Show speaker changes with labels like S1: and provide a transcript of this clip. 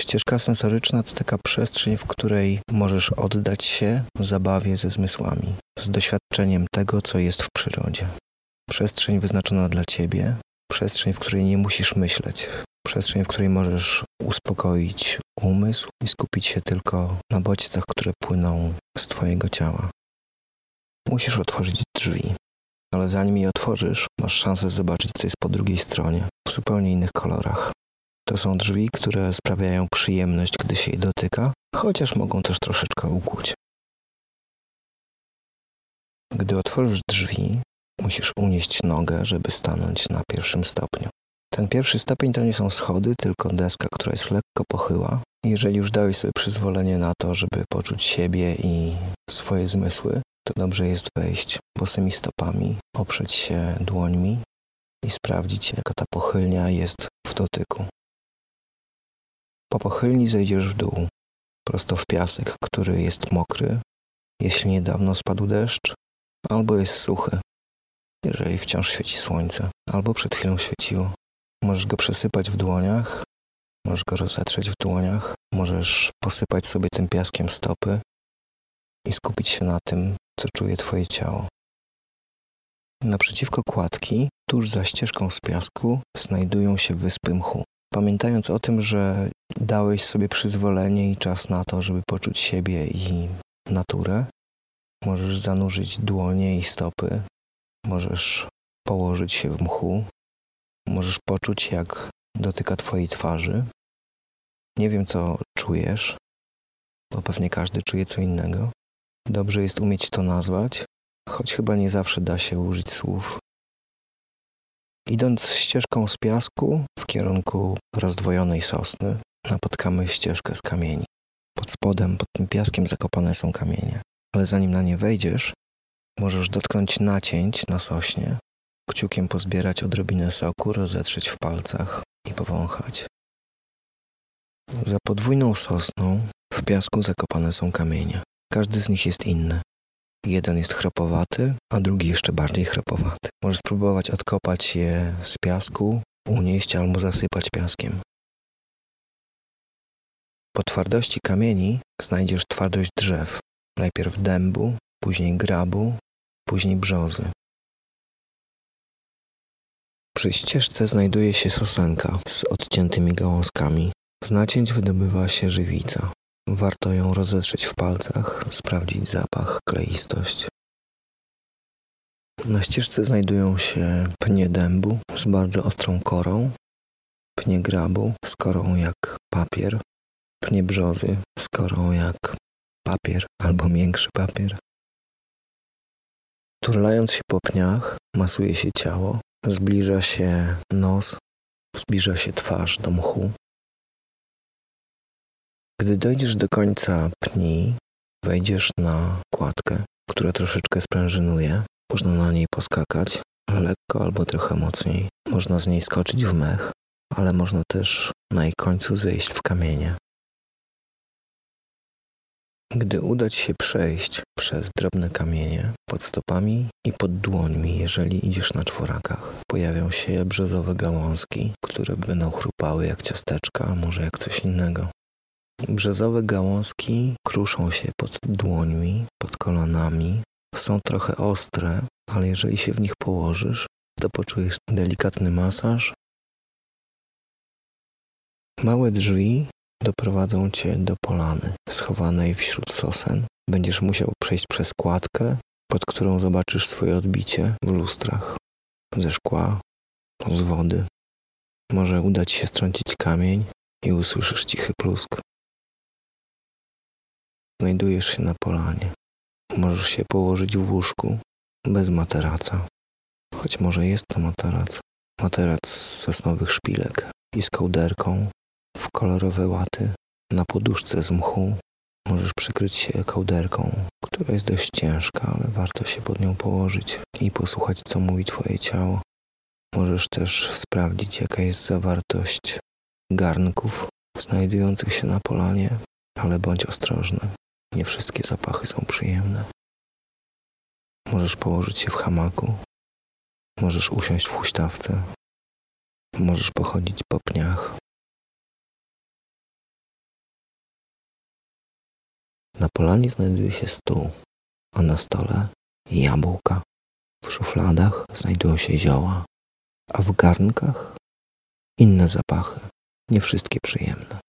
S1: Ścieżka sensoryczna to taka przestrzeń, w której możesz oddać się zabawie ze zmysłami, z doświadczeniem tego, co jest w przyrodzie. Przestrzeń wyznaczona dla ciebie, przestrzeń, w której nie musisz myśleć, przestrzeń, w której możesz uspokoić umysł i skupić się tylko na bodźcach, które płyną z twojego ciała. Musisz otworzyć drzwi, ale zanim je otworzysz, masz szansę zobaczyć, co jest po drugiej stronie, w zupełnie innych kolorach. To są drzwi, które sprawiają przyjemność, gdy się je dotyka, chociaż mogą też troszeczkę ukłuć. Gdy otworzysz drzwi, musisz unieść nogę, żeby stanąć na pierwszym stopniu. Ten pierwszy stopień to nie są schody, tylko deska, która jest lekko pochyła. Jeżeli już dałeś sobie przyzwolenie na to, żeby poczuć siebie i swoje zmysły, to dobrze jest wejść bosymi stopami, oprzeć się dłońmi i sprawdzić, jaka ta pochylnia jest w dotyku. Po pochylni zejdziesz w dół, prosto w piasek, który jest mokry, jeśli niedawno spadł deszcz, albo jest suchy, jeżeli wciąż świeci słońce, albo przed chwilą świeciło. Możesz go przesypać w dłoniach, możesz go rozetrzeć w dłoniach, możesz posypać sobie tym piaskiem stopy i skupić się na tym, co czuje twoje ciało. Naprzeciwko kładki, tuż za ścieżką z piasku, znajdują się wyspy mchu. Pamiętając o tym, że dałeś sobie przyzwolenie i czas na to, żeby poczuć siebie i naturę, możesz zanurzyć dłonie i stopy, możesz położyć się w mchu, możesz poczuć, jak dotyka twojej twarzy. Nie wiem, co czujesz, bo pewnie każdy czuje co innego. Dobrze jest umieć to nazwać, choć chyba nie zawsze da się użyć słów. Idąc ścieżką z piasku w kierunku rozdwojonej sosny, napotkamy ścieżkę z kamieni. Pod spodem, pod tym piaskiem zakopane są kamienie. Ale zanim na nie wejdziesz, możesz dotknąć nacięć na sośnie, kciukiem pozbierać odrobinę soku, rozetrzeć w palcach i powąchać. Za podwójną sosną w piasku zakopane są kamienie. Każdy z nich jest inny. Jeden jest chropowaty, a drugi jeszcze bardziej chropowaty. Możesz spróbować odkopać je z piasku, unieść albo zasypać piaskiem. Po twardości kamieni znajdziesz twardość drzew. Najpierw dębu, później grabu, później brzozy. Przy ścieżce znajduje się sosenka z odciętymi gałązkami. Z nacięć wydobywa się żywica. Warto ją rozetrzeć w palcach, sprawdzić zapach, kleistość. Na ścieżce znajdują się pnie dębu z bardzo ostrą korą, pnie grabu z korą jak papier, pnie brzozy z korą jak papier albo miększy papier. Turlając się po pniach, masuje się ciało, zbliża się nos, zbliża się twarz do mchu. Gdy dojdziesz do końca pni, wejdziesz na kładkę, która troszeczkę sprężynuje. Można na niej poskakać, lekko albo trochę mocniej. Można z niej skoczyć w mech, ale można też na jej końcu zejść w kamienie. Gdy uda ci się przejść przez drobne kamienie pod stopami i pod dłońmi, jeżeli idziesz na czworakach, pojawią się brzozowe gałązki, które będą chrupały jak ciasteczka, a może jak coś innego. Brzozowe gałązki kruszą się pod dłońmi, pod kolanami. Są trochę ostre, ale jeżeli się w nich położysz, to poczujesz delikatny masaż. Małe drzwi doprowadzą cię do polany, schowanej wśród sosen. Będziesz musiał przejść przez kładkę, pod którą zobaczysz swoje odbicie w lustrach. Ze szkła, z wody. Może uda ci się strącić kamień i usłyszysz cichy plusk. Znajdujesz się na polanie. Możesz się położyć w łóżku bez materaca. Choć może jest to materac. Materac z sosnowych szpilek i z kołderką w kolorowe łaty. Na poduszce z mchu możesz przykryć się kołderką, która jest dość ciężka, ale warto się pod nią położyć i posłuchać, co mówi twoje ciało. Możesz też sprawdzić, jaka jest zawartość garnków znajdujących się na polanie, ale bądź ostrożny. Nie wszystkie zapachy są przyjemne. Możesz położyć się w hamaku, możesz usiąść w huśtawce, możesz pochodzić po pniach. Na polanie znajduje się stół, a na stole jabłka. W szufladach znajdują się zioła, a w garnkach inne zapachy, nie wszystkie przyjemne.